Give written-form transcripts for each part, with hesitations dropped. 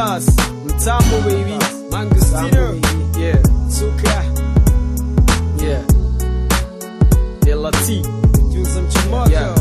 Plus, Mtambo baby, Mangustino, yeah, Suka, yeah, Delati, Junzam Chumaka, yeah.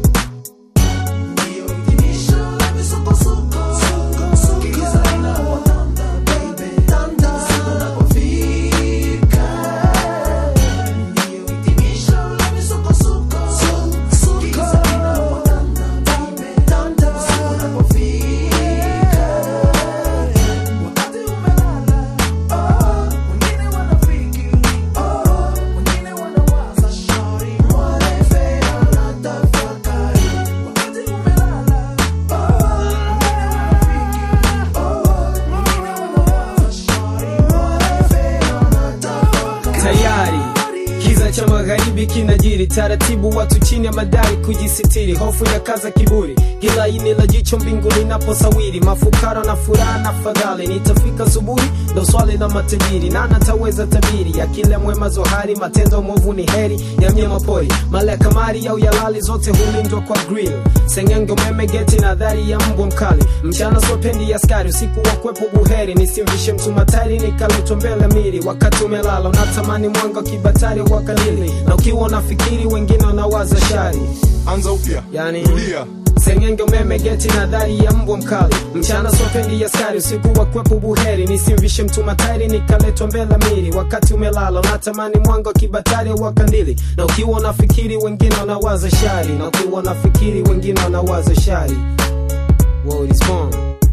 Cha magharibi kinajiri taratibu, watu chini ya madari kujisitiri, hofu ya kaza kiburi, gila ini la jicho mbinguni naposawiri, mafukara na furaha na fadhali, nitafika subuhi ndo swali la matajiri, na nataweza tabiri ya kile mwema zohari, matendo mwovu ni heri ya mnyama pori, mala kamari au yalali zote hulindwa kwa grill, sengenge umeme geti na dhari ya mbwa mkali, mchana sopendi ya skari, usiku wa kwepo buheri, nisimvishe mtu matari nikaletwa mbele miri, wakati umelala unatamani mwanga kibatari wakali, na ukiwa unafikiri wengine wanawaza shari, anza upya, yani sengenge umeme geti na dhari ya mbwa mkali, mchana sopendi ya skari, usiku wa kwepo buheri, nisimvishe mtu matari nikaletwa mbele miri, wakati umelala unatamani mwanga kibatari wakandili, na ukiwa unafikiri wengine wanawaza shari, na ukiwa unafikiri wengine wanawaza shari. World is born.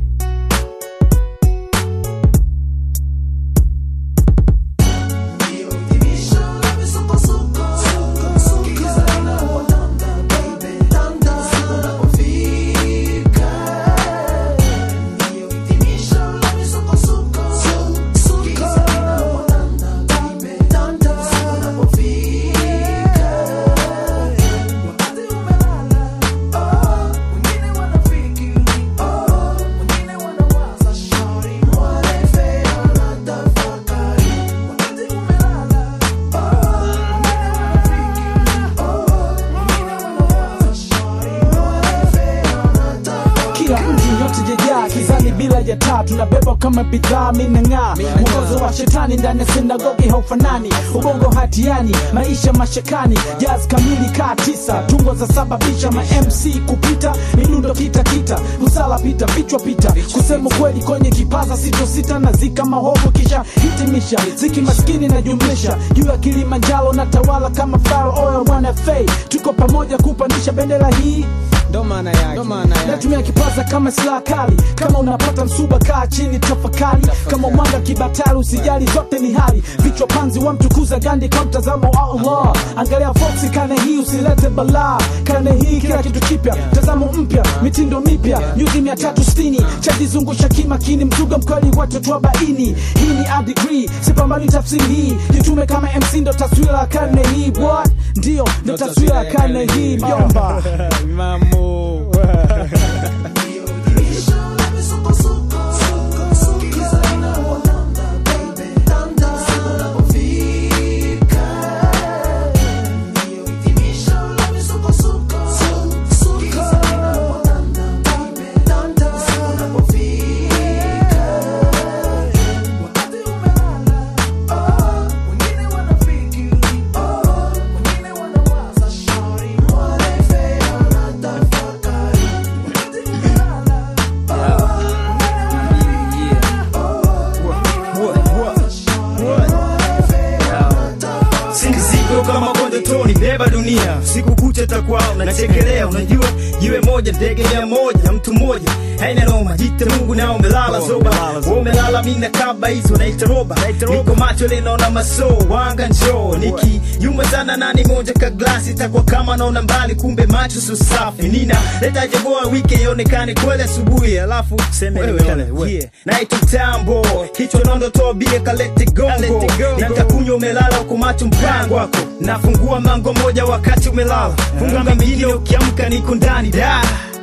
Kizani bila ya taa tunabeba kama bidhaa minang'aa, mwongozo wa shetani ndani ya sinagogi haufanani, ubongo hatiani, maisha mashakani, jazz kamili kaa 9, tungo za sababisha ma MC kupita, milundo kita, usala pita, vichwa pita, kusema kweli kwenye kipaza sita na zika mahovu kisha hitimisha, ziki maskini na jumlisha, juu ya Kilimanjaro na tawala kama Pharaoh Oil 1FA, tuko pamoja kupandisha bendera hii. Ndo maana yake. Natumia kipaza kama silaha kali, kama unapata msuba kaa chini tafakari, kama mwanga kibatari usijali zote ni hali, vichwa panzi wa mtukuza Gandhi kwa mtazamo wa Allah, angalia Foxy kane hii usilete balaa, kane hii kila kitu kipya, mtazamo mpya, mitindo mipya, nyuzi 360, chajizungusha kimakini, mtuga mkali watu wa baini, hii ni a degree, sipambani tafsiri hii, jitume kama MC ndo taswira kane hii, what? Ndio, ndo taswira kane hii, mjomba. Mamu. kama konde toni beba dunia, siku kucha takwao na chekelea, unajua jiwe moja ndege ya moja mtu moja, haina noma, jite Mungu na umelala zoba, umelala mina kaba hizo naita roba, niko macho leno na maso wanga njoo, niki yuma sana nani moja ka glasi, takwa kama naona mbali kumbe macho so safi, nina leta jaboa wiki ionekane kweli asubuhi, alafu seme wewe naita tambo, kichwa nondo tobie kalete gongo, nitakunywa umelala uko macho mpango wako, nafungua mango moja wakati umelala, funga mengine ukiamka niko ndani da.